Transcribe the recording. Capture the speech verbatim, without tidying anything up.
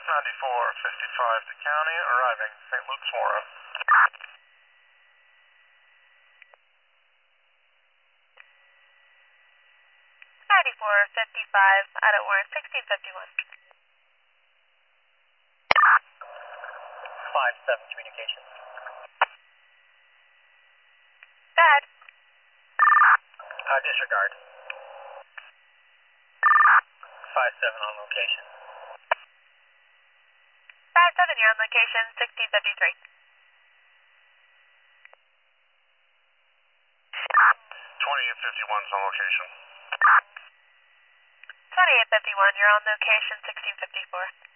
ninety-four fifty-five to county, arriving Saint Luke's Warren. ninety-four fifty-five, out at Warren, sixteen fifty-one. five seven communication. Bad. Uh, disregard. five seven on location. five seven, you're on location, sixteen fifty-three. twenty-eight fifty-one's on location. twenty-eight fifty-one, you're on location, sixteen fifty-four.